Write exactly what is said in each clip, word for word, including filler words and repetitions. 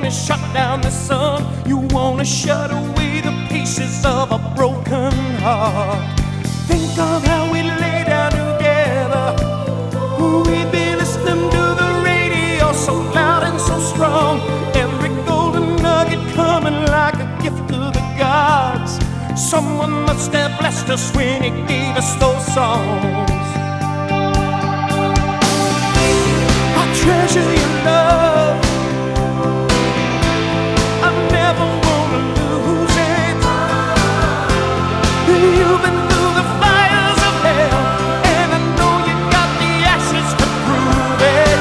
wanna shut down the sun. You wanna shut away the pieces of a broken heart. Think of how we lay down together. We'd be listening to the radio so loud and so strong. Every golden nugget coming like a gift to the gods. Someone must have blessed us when he gave us those songs. I treasure your love. I never wanna lose it. You've been through the fires of hell, and I know you got the ashes to prove it.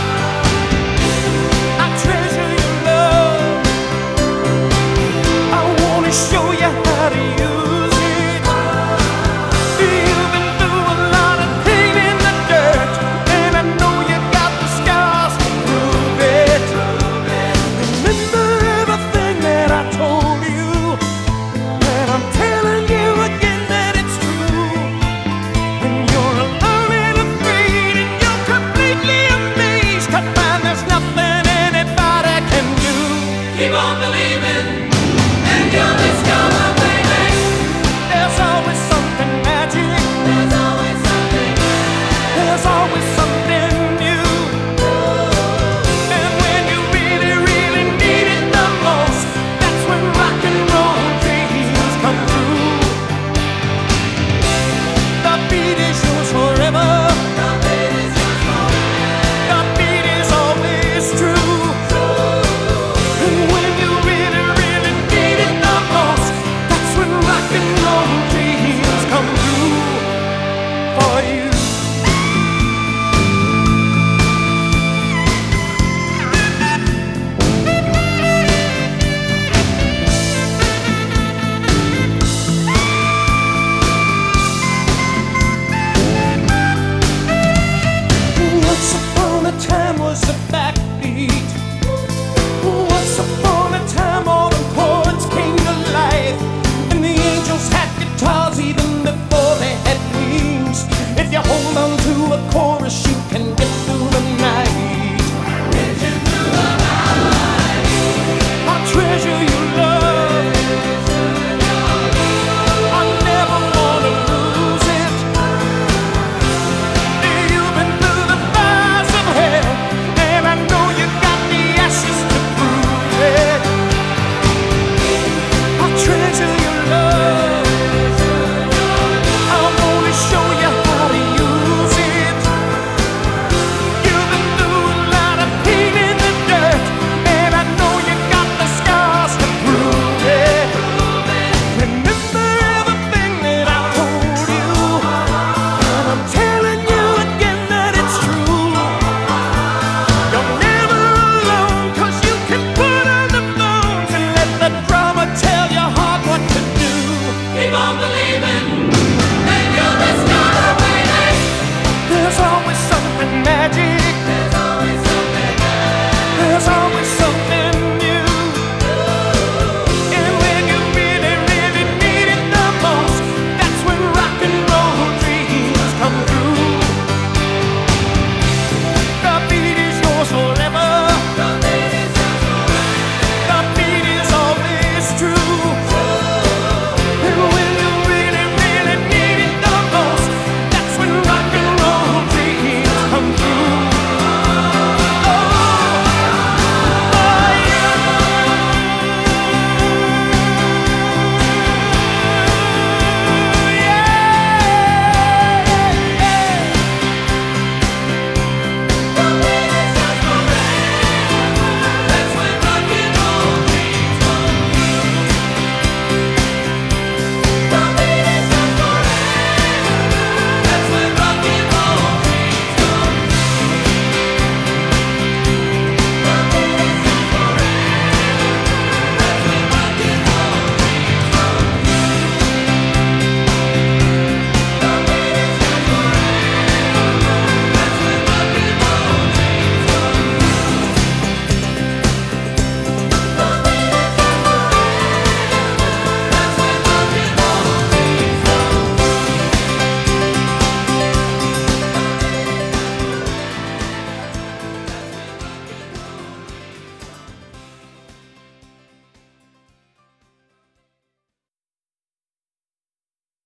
I treasure your love. I wanna show you how to use it. You've been through a lot of pain in the dirt, and I know you got the scars to prove it. Remember everything that I told you, and I'm telling you again that it's true. When you're alone and afraid and you're completely amazed to find there's nothing anybody can do. Keep on believing, and you'll discover.